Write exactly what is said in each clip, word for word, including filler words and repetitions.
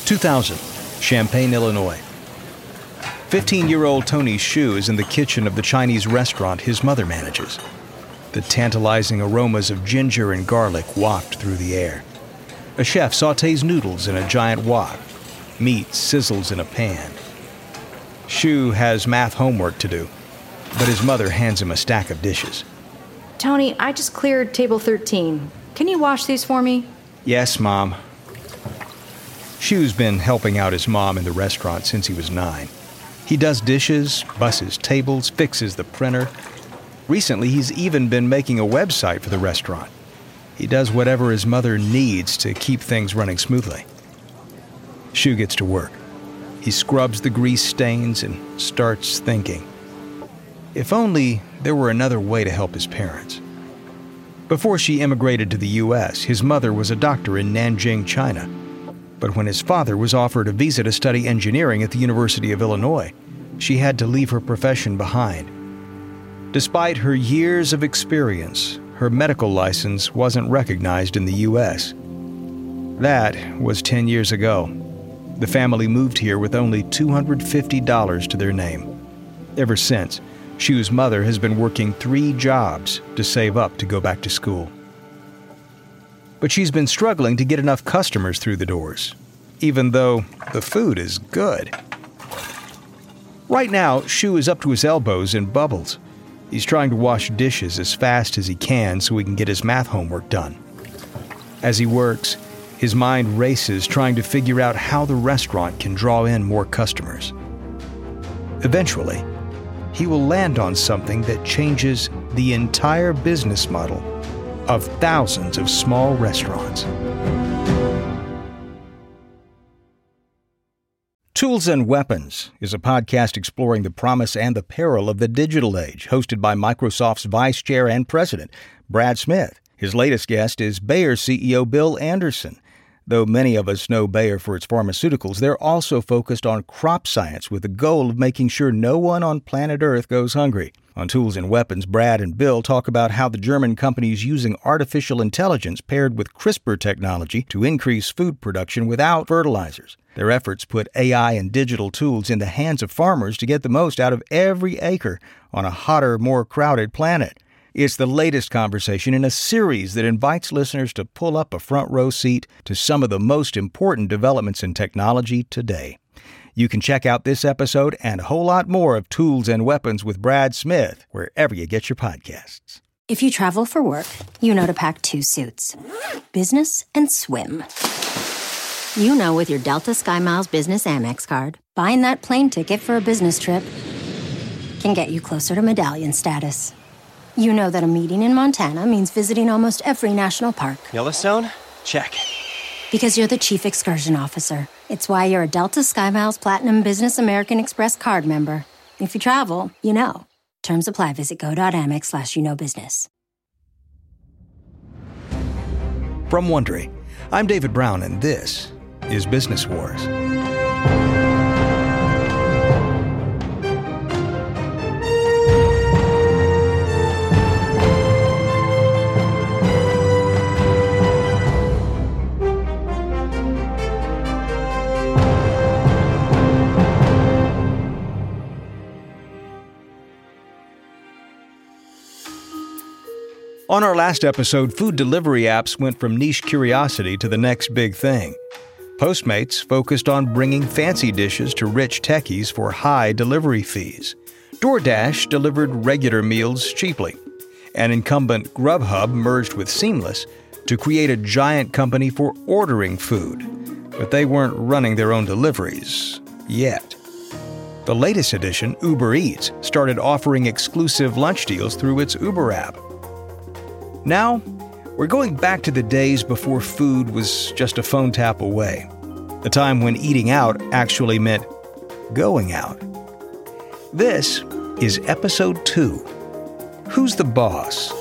two thousand, Champaign, Illinois. fifteen-year-old Tony Xu is in the kitchen of the Chinese restaurant his mother manages. The tantalizing aromas of ginger and garlic waft through the air. A chef sautés noodles in a giant wok. Meat sizzles in a pan. Xu has math homework to do, but his mother hands him a stack of dishes. Tony, I just cleared table thirteen. Can you wash these for me? Yes, Mom. Xu's been helping out his mom in the restaurant since he was nine. He does dishes, busses tables, fixes the printer. Recently, he's even been making a website for the restaurant. He does whatever his mother needs to keep things running smoothly. Xu gets to work. He scrubs the grease stains and starts thinking. If only there were another way to help his parents. Before she immigrated to the U S, his mother was a doctor in Nanjing, China. But when his father was offered a visa to study engineering at the University of Illinois, she had to leave her profession behind. Despite her years of experience, her medical license wasn't recognized in the U S. That was ten years ago. The family moved here with only two hundred fifty dollars to their name. Ever since, Xu's mother has been working three jobs to save up to go back to school. But she's been struggling to get enough customers through the doors, even though the food is good. Right now, Xu is up to his elbows in bubbles. He's trying to wash dishes as fast as he can so he can get his math homework done. As he works, his mind races trying to figure out how the restaurant can draw in more customers. Eventually, he will land on something that changes the entire business model of thousands of small restaurants. Tools and Weapons is a podcast exploring the promise and the peril of the digital age, hosted by Microsoft's Vice Chair and President, Brad Smith. His latest guest is Bayer C E O Bill Anderson. Though many of us know Bayer for its pharmaceuticals, they're also focused on crop science with the goal of making sure no one on planet Earth goes hungry. On Tools and Weapons, Brad and Bill talk about how the German company is using artificial intelligence paired with CRISPR technology to increase food production without fertilizers. Their efforts put A I and digital tools in the hands of farmers to get the most out of every acre on a hotter, more crowded planet. It's the latest conversation in a series that invites listeners to pull up a front row seat to some of the most important developments in technology today. You can check out this episode and a whole lot more of Tools and Weapons with Brad Smith wherever you get your podcasts. If you travel for work, you know to pack two suits. Business and swim. You know with your Delta SkyMiles Business Amex card, buying that plane ticket for a business trip can get you closer to medallion status. You know that a meeting in Montana means visiting almost every national park. Yellowstone? Check. Because you're the chief excursion officer. It's why you're a Delta SkyMiles Platinum Business American Express card member. If you travel, you know. Terms apply. Visit go.amex slash you know business. From Wondery, I'm David Brown, and this is Business Wars. On our last episode, food delivery apps went from niche curiosity to the next big thing. Postmates focused on bringing fancy dishes to rich techies for high delivery fees. DoorDash delivered regular meals cheaply. And incumbent Grubhub merged with Seamless to create a giant company for ordering food. But they weren't running their own deliveries yet. The latest addition, Uber Eats, started offering exclusive lunch deals through its Uber app. Now, we're going back to the days before food was just a phone tap away. A time when eating out actually meant going out. This is episode two. Who's the boss?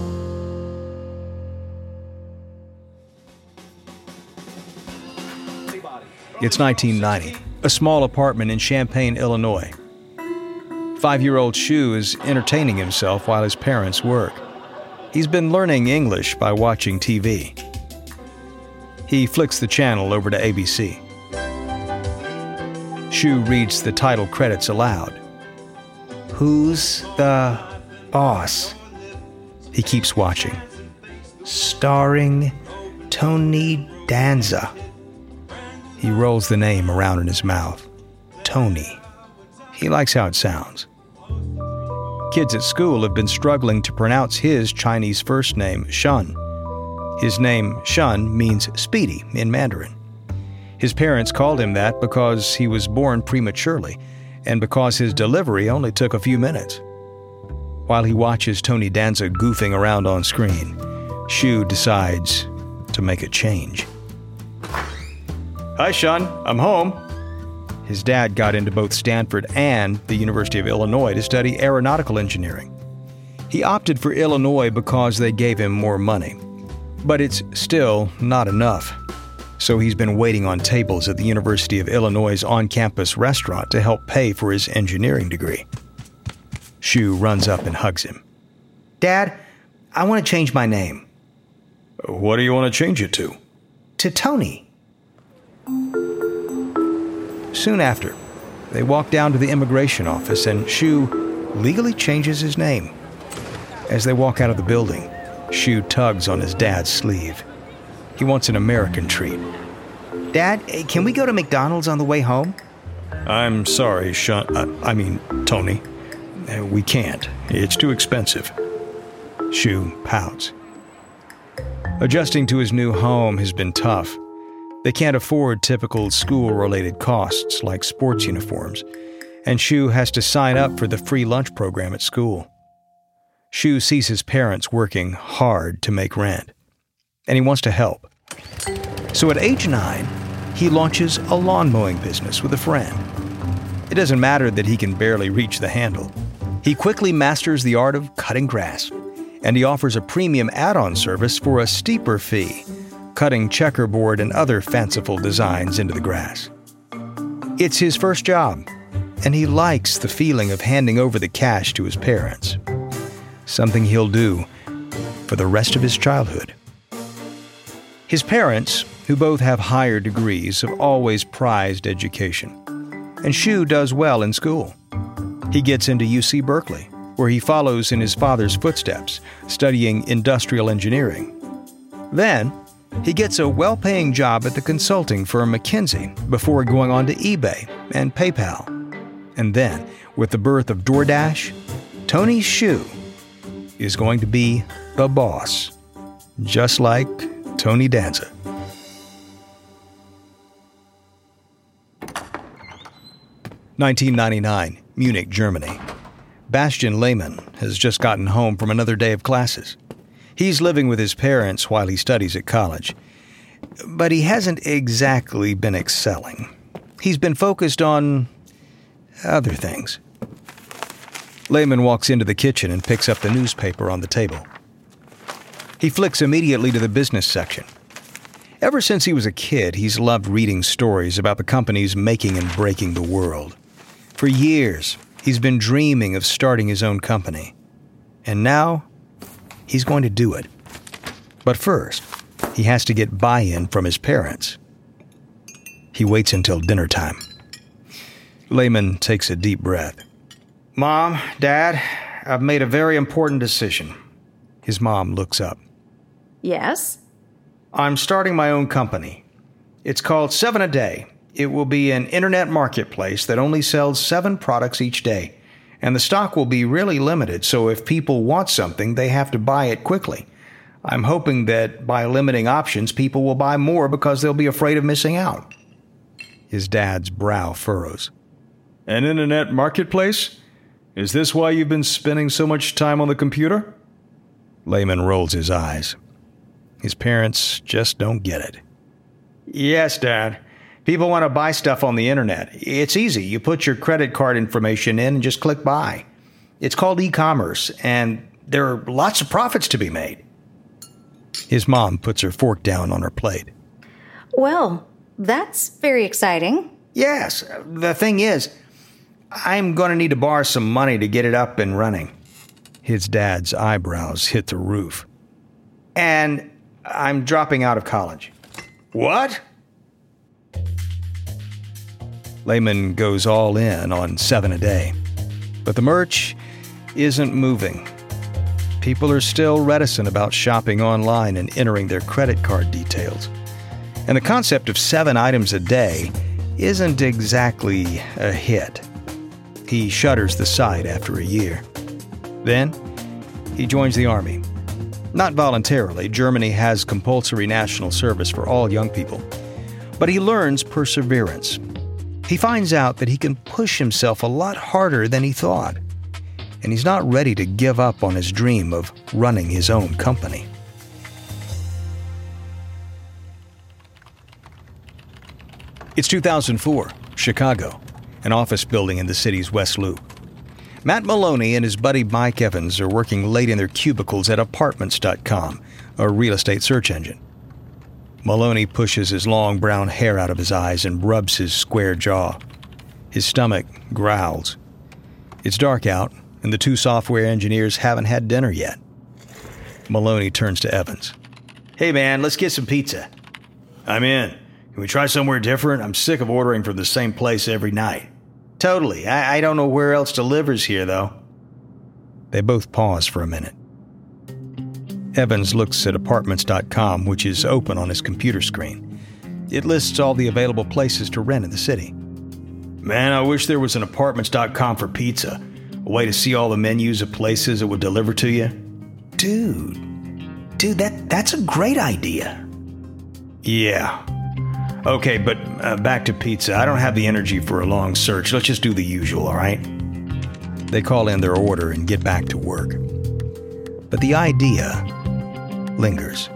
It's nineteen ninety, a small apartment in Champaign, Illinois. Five-year-old Xu is entertaining himself while his parents work. He's been learning English by watching T V. He flicks the channel over to A B C. Shu reads the title credits aloud. Who's the boss? He keeps watching. Starring Tony Danza. He rolls the name around in his mouth. Tony. He likes how it sounds. Kids at school have been struggling to pronounce his Chinese first name, Shun. His name, Shun, means speedy in Mandarin. His parents called him that because he was born prematurely and because his delivery only took a few minutes. While he watches Tony Danza goofing around on screen, Shu decides to make a change. Hi, Shun. I'm home. His dad got into both Stanford and the University of Illinois to study aeronautical engineering. He opted for Illinois because they gave him more money. But it's still not enough. So he's been waiting on tables at the University of Illinois' on-campus restaurant to help pay for his engineering degree. Shu runs up and hugs him. Dad, I want to change my name. What do you want to change it to? To Tony. Soon after, they walk down to the immigration office and Shu legally changes his name. As they walk out of the building, Shu tugs on his dad's sleeve. He wants an American treat. Dad, can we go to McDonald's on the way home? I'm sorry, Shun. Uh, I mean, Tony. Uh, we can't. It's too expensive. Shu pouts. Adjusting to his new home has been tough. They can't afford typical school-related costs like sports uniforms, and Shu has to sign up for the free lunch program at school. Shu sees his parents working hard to make rent, and he wants to help. So at age nine, he launches a lawn mowing business with a friend. It doesn't matter that he can barely reach the handle. He quickly masters the art of cutting grass, and he offers a premium add-on service for a steeper fee, cutting checkerboard and other fanciful designs into the grass. It's his first job, and he likes the feeling of handing over the cash to his parents, something he'll do for the rest of his childhood. His parents, who both have higher degrees, have always prized education, and Shu does well in school. He gets into U C Berkeley, where he follows in his father's footsteps, studying industrial engineering. Then, he gets a well-paying job at the consulting firm McKinsey before going on to eBay and PayPal. And then, with the birth of DoorDash, Tony Shu is going to be the boss, just like Tony Danza. nineteen ninety-nine, Munich, Germany. Bastian Lehmann has just gotten home from another day of classes. He's living with his parents while he studies at college. But he hasn't exactly been excelling. He's been focused on other things. Lehmann walks into the kitchen and picks up the newspaper on the table. He flicks immediately to the business section. Ever since he was a kid, he's loved reading stories about the companies making and breaking the world. For years, he's been dreaming of starting his own company. And now, he's going to do it. But first, he has to get buy-in from his parents. He waits until dinner time. Lehmann takes a deep breath. Mom, Dad, I've made a very important decision. His mom looks up. Yes? I'm starting my own company. It's called Seven a Day. It will be an internet marketplace that only sells seven products each day. And the stock will be really limited, so if people want something, they have to buy it quickly. I'm hoping that by limiting options, people will buy more because they'll be afraid of missing out. His dad's brow furrows. An internet marketplace? Is this why you've been spending so much time on the computer? Lehmann rolls his eyes. His parents just don't get it. Yes, Dad. People want to buy stuff on the internet. It's easy. You put your credit card information in and just click buy. It's called e-commerce, and there are lots of profits to be made. His mom puts her fork down on her plate. Well, that's very exciting. Yes. The thing is, I'm going to need to borrow some money to get it up and running. His dad's eyebrows hit the roof. And I'm dropping out of college. What? Lehman goes all in on seven a day. But the merch isn't moving. People are still reticent about shopping online and entering their credit card details. And the concept of seven items a day isn't exactly a hit. He shutters the site after a year. Then, he joins the army. Not voluntarily. Germany has compulsory national service for all young people. But he learns perseverance. He finds out that he can push himself a lot harder than he thought. And he's not ready to give up on his dream of running his own company. It's two thousand four, Chicago, an office building in the city's West Loop. Matt Maloney and his buddy Mike Evans are working late in their cubicles at Apartments dot com, a real estate search engine. Maloney pushes his long brown hair out of his eyes and rubs his square jaw. His stomach growls. It's dark out, and the two software engineers haven't had dinner yet. Maloney turns to Evans. Hey man, let's get some pizza. I'm in. Can we try somewhere different? I'm sick of ordering from the same place every night. Totally. I, I don't know where else delivers here, though. They both pause for a minute. Evans looks at Apartments dot com, which is open on his computer screen. It lists all the available places to rent in the city. Man, I wish there was an Apartments dot com for pizza. A way to see all the menus of places that would deliver to you. Dude. Dude, that, that's a great idea. Yeah. Okay, but uh, back to pizza. I don't have the energy for a long search. Let's just do the usual, all right? They call in their order and get back to work. But the idea lingers.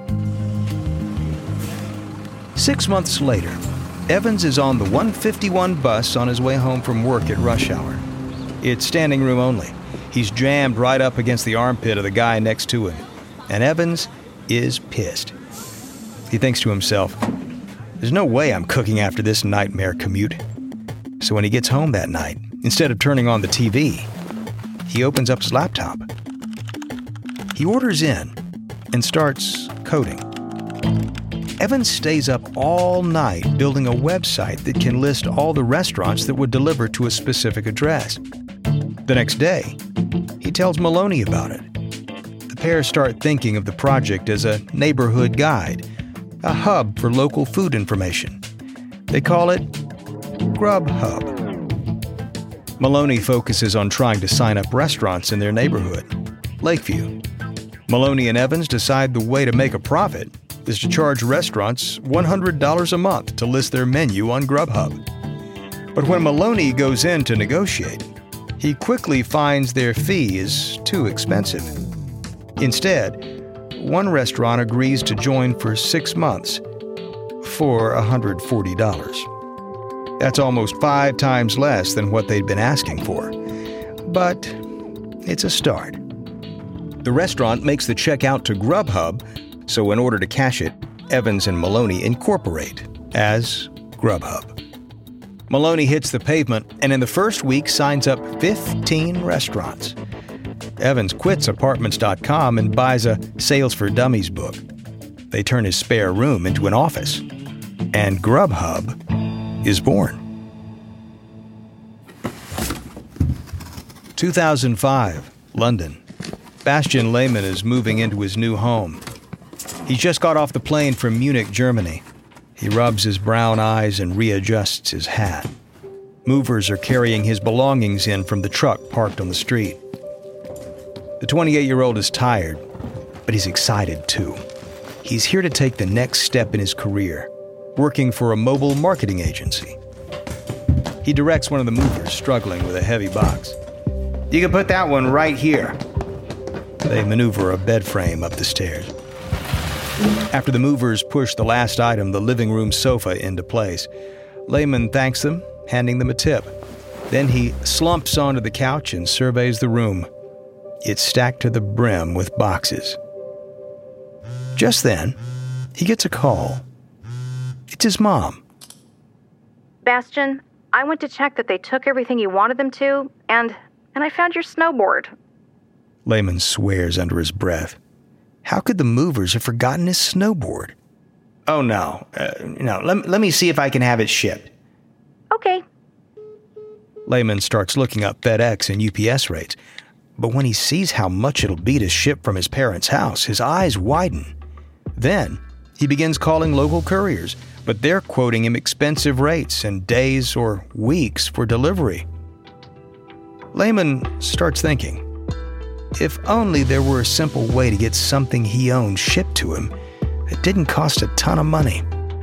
Six months later, Evans is on the one fifty-one bus on his way home from work at rush hour. It's standing room only. He's jammed right up against the armpit of the guy next to him. And Evans is pissed. He thinks to himself, there's no way I'm cooking after this nightmare commute. So when he gets home that night, instead of turning on the T V, he opens up his laptop. He orders in and starts coding. Evans stays up all night building a website that can list all the restaurants that would deliver to a specific address. The next day, he tells Maloney about it. The pair start thinking of the project as a neighborhood guide, a hub for local food information. They call it Grubhub. Maloney focuses on trying to sign up restaurants in their neighborhood, Lakeview. Maloney and Evans decide the way to make a profit is to charge restaurants one hundred dollars a month to list their menu on Grubhub. But when Maloney goes in to negotiate, he quickly finds their fee is too expensive. Instead, one restaurant agrees to join for six months for one hundred forty dollars. That's almost five times less than what they'd been asking for. But it's a start. The restaurant makes the check out to Grubhub, so in order to cash it, Evans and Maloney incorporate as Grubhub. Maloney hits the pavement and in the first week signs up fifteen restaurants. Evans quits Apartments dot com and buys a Sales for Dummies book. They turn his spare room into an office. And Grubhub is born. two thousand five, London. Bastian Lehmann is moving into his new home. He just got off the plane from Munich, Germany. He rubs his brown eyes and readjusts his hat. Movers are carrying his belongings in from the truck parked on the street. The twenty-eight-year-old is tired, but he's excited too. He's here to take the next step in his career, working for a mobile marketing agency. He directs one of the movers struggling with a heavy box. You can put that one right here. They maneuver a bed frame up the stairs. After the movers push the last item, the living room sofa, into place, Lehmann thanks them, handing them a tip. Then he slumps onto the couch and surveys the room. It's stacked to the brim with boxes. Just then, he gets a call. It's his mom. Bastian, I went to check that they took everything you wanted them to, and and I found your snowboard. Lehmann swears under his breath. How could the movers have forgotten his snowboard? Oh, no. Uh, no, let, let me see if I can have it shipped. Okay. Lehman starts looking up FedEx and U P S rates, but when he sees how much it'll be to ship from his parents' house, his eyes widen. Then, he begins calling local couriers, but they're quoting him expensive rates and days or weeks for delivery. Lehman starts thinking, if only there were a simple way to get something he owned shipped to him that didn't cost a ton of money.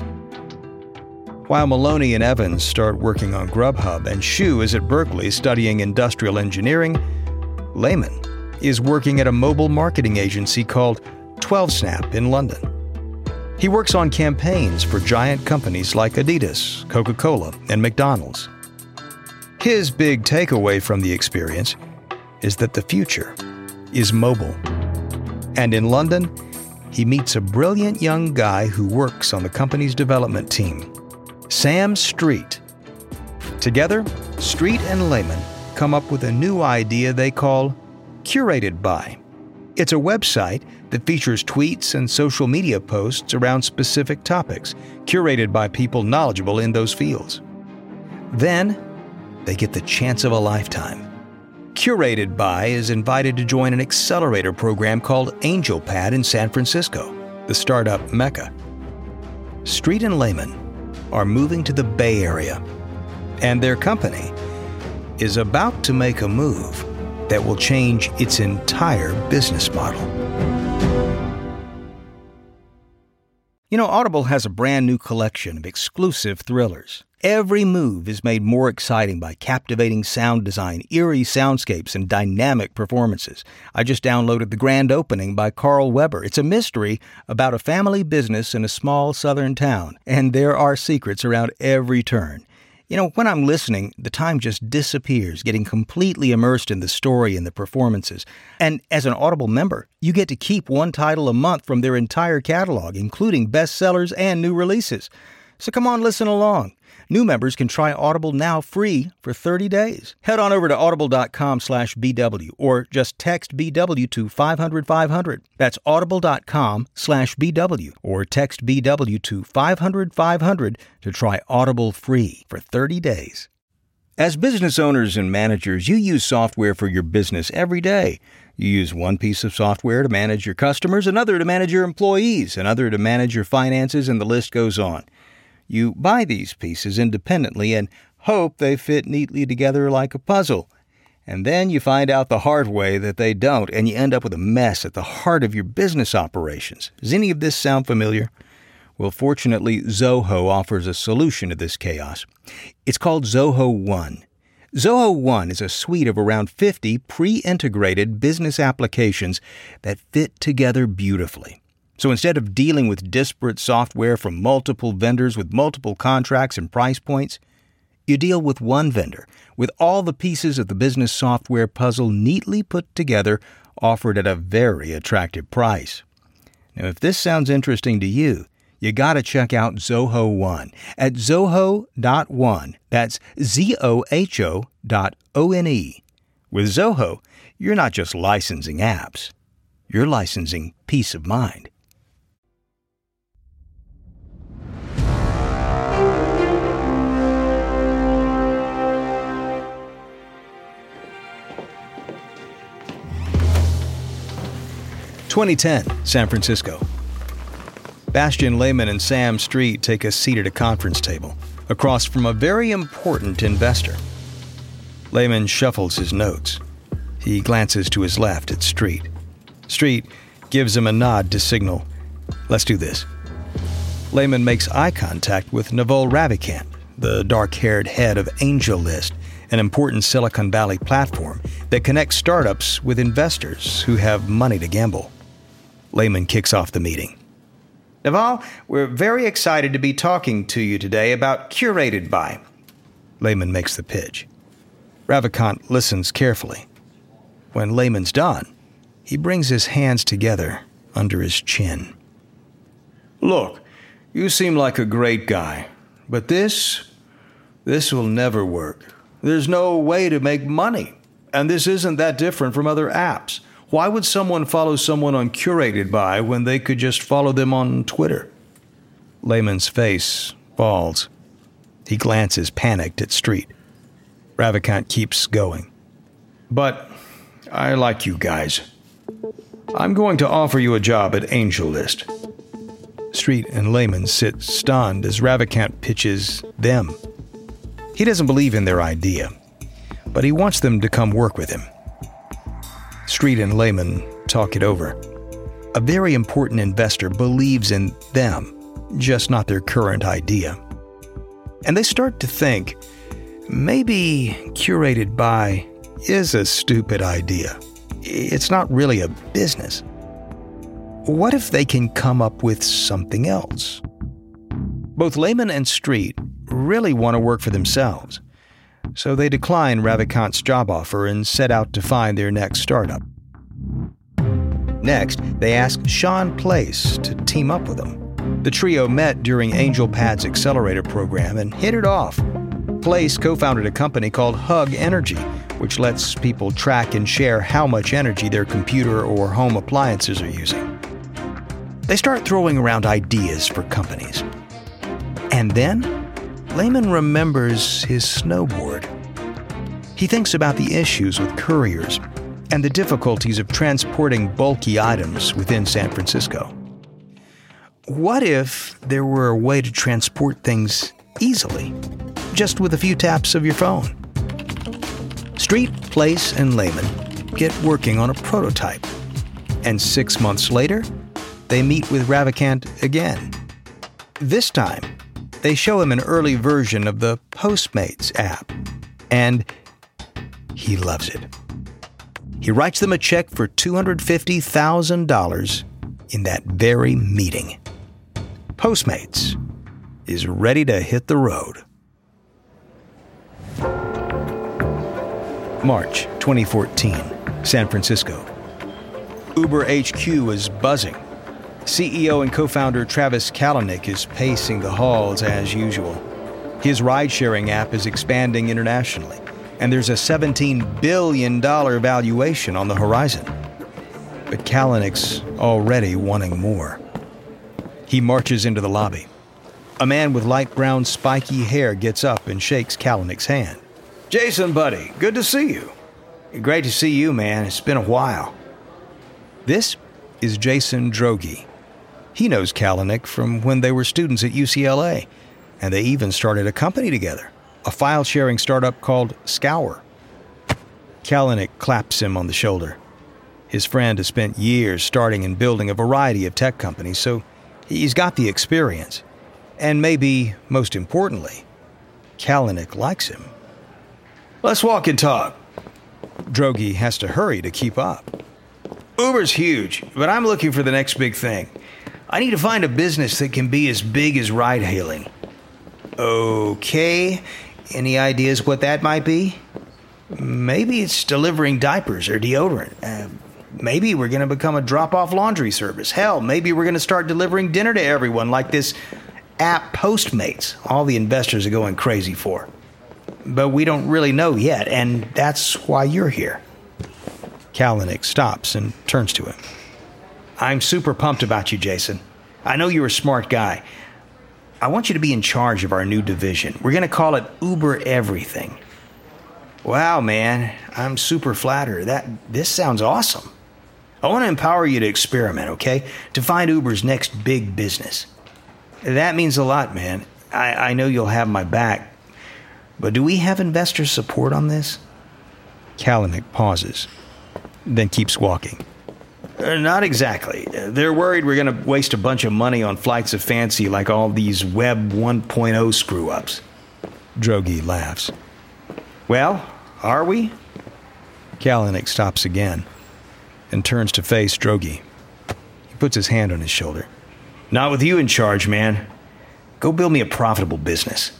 While Maloney and Evans start working on Grubhub and Shu is at Berkeley studying industrial engineering, Lehman is working at a mobile marketing agency called twelve snap in London. He works on campaigns for giant companies like Adidas, Coca-Cola, and McDonald's. His big takeaway from the experience is that the future is mobile. And in London, he meets a brilliant young guy who works on the company's development team, Sam Street. Together, Street and Lehman come up with a new idea they call Curated By. It's a website that features tweets and social media posts around specific topics, curated by people knowledgeable in those fields. Then, they get the chance of a lifetime. Curated By is invited to join an accelerator program called AngelPad in San Francisco, the startup mecca. Street and Lehman are moving to the Bay Area, and their company is about to make a move that will change its entire business model. You know, Audible has a brand new collection of exclusive thrillers. Every move is made more exciting by captivating sound design, eerie soundscapes, and dynamic performances. I just downloaded The Grand Opening by Carl Weber. It's a mystery about a family business in a small southern town, and there are secrets around every turn. You know, when I'm listening, the time just disappears, getting completely immersed in the story and the performances. And as an Audible member, you get to keep one title a month from their entire catalog, including bestsellers and new releases. So come on, listen along. New members can try Audible now free for thirty days. Head on over to audible.com slash BW or just text B W to five hundred five hundred. That's audible.com slash BW or text B W to five hundred five hundred to try Audible free for thirty days. As business owners and managers, you use software for your business every day. You use one piece of software to manage your customers, another to manage your employees, another to manage your finances, and the list goes on. You buy these pieces independently and hope they fit neatly together like a puzzle. And then you find out the hard way that they don't, and you end up with a mess at the heart of your business operations. Does any of this sound familiar? Well, fortunately, Zoho offers a solution to this chaos. It's called Zoho One. Zoho One is a suite of around fifty pre-integrated business applications that fit together beautifully. So instead of dealing with disparate software from multiple vendors with multiple contracts and price points, you deal with one vendor with all the pieces of the business software puzzle neatly put together, offered at a very attractive price. Now, if this sounds interesting to you, you got to check out Zoho One at zoho dot one. That's Z O H O dot O N E. With Zoho, you're not just licensing apps. You're licensing peace of mind. twenty ten, San Francisco. Bastian Lehman and Sam Street take a seat at a conference table, across from a very important investor. Lehman shuffles his notes. He glances to his left at Street. Street gives him a nod to signal, "Let's do this." Lehman makes eye contact with Naval Ravikant, the dark-haired head of AngelList, an important Silicon Valley platform that connects startups with investors who have money to gamble. Lehman kicks off the meeting. "Naval, we're very excited to be talking to you today about Curated By." Lehman makes the pitch. Ravikant listens carefully. When Lehman's done, he brings his hands together under his chin. "Look, you seem like a great guy, but this, this will never work. There's no way to make money, and this isn't that different from other apps. Why would someone follow someone on Curated By when they could just follow them on Twitter?" Lehman's face falls. He glances panicked at Street. Ravikant keeps going. But I like you guys. I'm going to offer you a job at AngelList. Street and Lehman sit stunned as Ravikant pitches them. He doesn't believe in their idea, but he wants them to come work with him. Street and Lehman talk it over. A very important investor believes in them, just not their current idea. And they start to think, maybe Curated By is a stupid idea. It's not really a business. What if they can come up with something else? Both Lehman and Street really want to work for themselves, so they decline Ravikant's job offer and set out to find their next startup. Next, they ask Sean Place to team up with them. The trio met during AngelPad's accelerator program and hit it off. Place co-founded a company called Hug Energy, which lets people track and share how much energy their computer or home appliances are using. They start throwing around ideas for companies. And then, Lehman remembers his snowboard. He thinks about the issues with couriers and the difficulties of transporting bulky items within San Francisco. What if there were a way to transport things easily, just with a few taps of your phone? Street, Place, and Lehman get working on a prototype, and six months later, they meet with Ravikant again. This time, they show him an early version of the Postmates app, and he loves it. He writes them a check for two hundred fifty thousand dollars in that very meeting. Postmates is ready to hit the road. March twenty fourteen, San Francisco. Uber H Q is buzzing. C E O and co-founder Travis Kalanick is pacing the halls as usual. His ride-sharing app is expanding internationally, and there's a seventeen billion dollars valuation on the horizon. But Kalanick's already wanting more. He marches into the lobby. A man with light brown spiky hair gets up and shakes Kalanick's hand. Jason, buddy, good to see you. Great to see you, man. It's been a while. This is Jason Droege. He knows Kalanick from when they were students at U C L A, and they even started a company together, a file-sharing startup called Scour. Kalanick claps him on the shoulder. His friend has spent years starting and building a variety of tech companies, so he's got the experience. And maybe, most importantly, Kalanick likes him. Let's walk and talk. Droege has to hurry to keep up. Uber's huge, but I'm looking for the next big thing. I need to find a business that can be as big as ride-hailing. Okay, any ideas what that might be? Maybe it's delivering diapers or deodorant. Uh, maybe we're going to become a drop-off laundry service. Hell, maybe we're going to start delivering dinner to everyone like this app Postmates all the investors are going crazy for. But we don't really know yet, and that's why you're here. Kalanick stops and turns to him. I'm super pumped about you, Jason. I know you're a smart guy. I want you to be in charge of our new division. We're going to call it Uber Everything. Wow, man, I'm super flattered. That this sounds awesome. I want to empower you to experiment, okay? To find Uber's next big business. That means a lot, man. I, I know you'll have my back. But do we have investor support on this? Kalanick pauses, then keeps walking. Uh, not exactly. Uh, they're worried we're going to waste a bunch of money on flights of fancy like all these Web one point oh screw-ups. Droege laughs. Well, are we? Kalanick stops again and turns to face Droege. He puts his hand on his shoulder. Not with you in charge, man. Go build me a profitable business.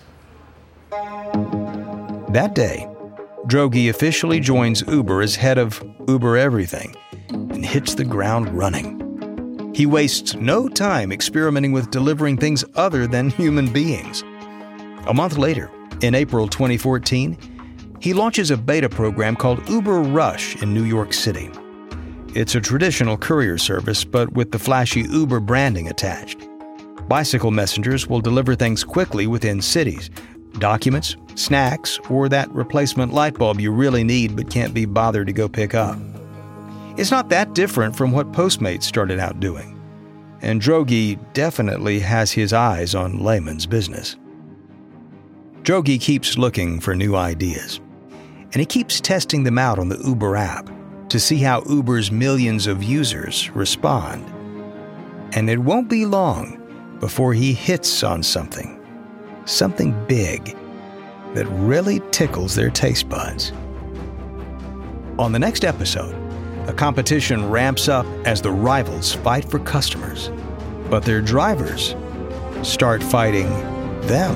That day, Droege officially joins Uber as head of Uber Everything and hits the ground running. He wastes no time experimenting with delivering things other than human beings. A month later, in April twenty fourteen, he launches a beta program called Uber Rush in New York City. It's a traditional courier service, but with the flashy Uber branding attached. Bicycle messengers will deliver things quickly within cities, documents, snacks, or that replacement light bulb you really need but can't be bothered to go pick up. It's not that different from what Postmates started out doing. And Drogi definitely has his eyes on Lehman's business. Drogi keeps looking for new ideas, and he keeps testing them out on the Uber app to see how Uber's millions of users respond. And it won't be long before he hits on something, something big that really tickles their taste buds. On the next episode, the competition ramps up as the rivals fight for customers, but their drivers start fighting them.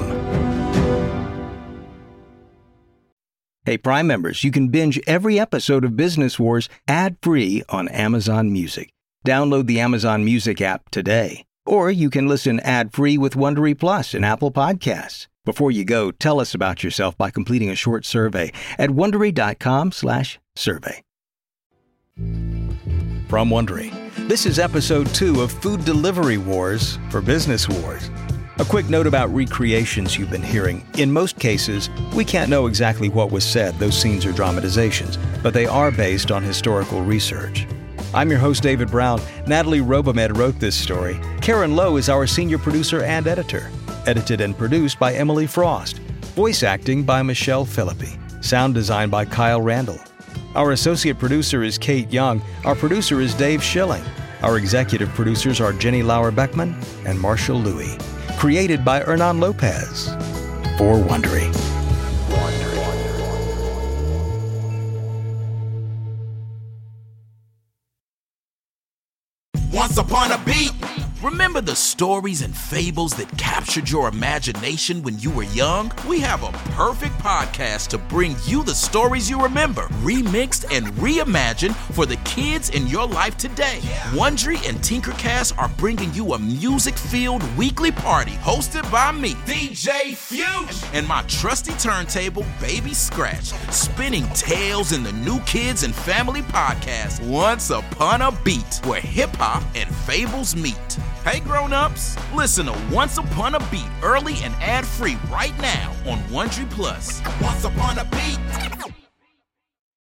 Hey, Prime members, you can binge every episode of Business Wars ad-free on Amazon Music. Download the Amazon Music app today. Or you can listen ad-free with Wondery Plus and Apple Podcasts. Before you go, tell us about yourself by completing a short survey at Wondery.com slash survey. From Wondery, this is episode two of Food Delivery Wars for Business Wars. A quick note about recreations you've been hearing. In most cases, we can't know exactly what was said. Those scenes are dramatizations, but they are based on historical research. I'm your host, David Brown. Natalie Robomed wrote this story. Karen Lowe is our senior producer and editor. Edited and produced by Emily Frost. Voice acting by Michelle Philippi. Sound design by Kyle Randall. Our associate producer is Kate Young. Our producer is Dave Schilling. Our executive producers are Jenny Lauer-Beckman and Marshall Louis. Created by Hernan Lopez. For Wondery. Once upon a beat. Remember the stories and fables that captured your imagination when you were young? We have a perfect podcast to bring you the stories you remember, remixed and reimagined for the kids in your life today. Yeah. Wondery and Tinkercast are bringing you a music-filled weekly party hosted by me, D J Fuchs, and my trusty turntable, Baby Scratch, spinning tales in the new kids and family podcast, Once Upon a Beat, where hip-hop and fables meet. Hey grown-ups, listen to Once Upon a Beat early and ad-free right now on Wondery Plus. Once Upon a Beat.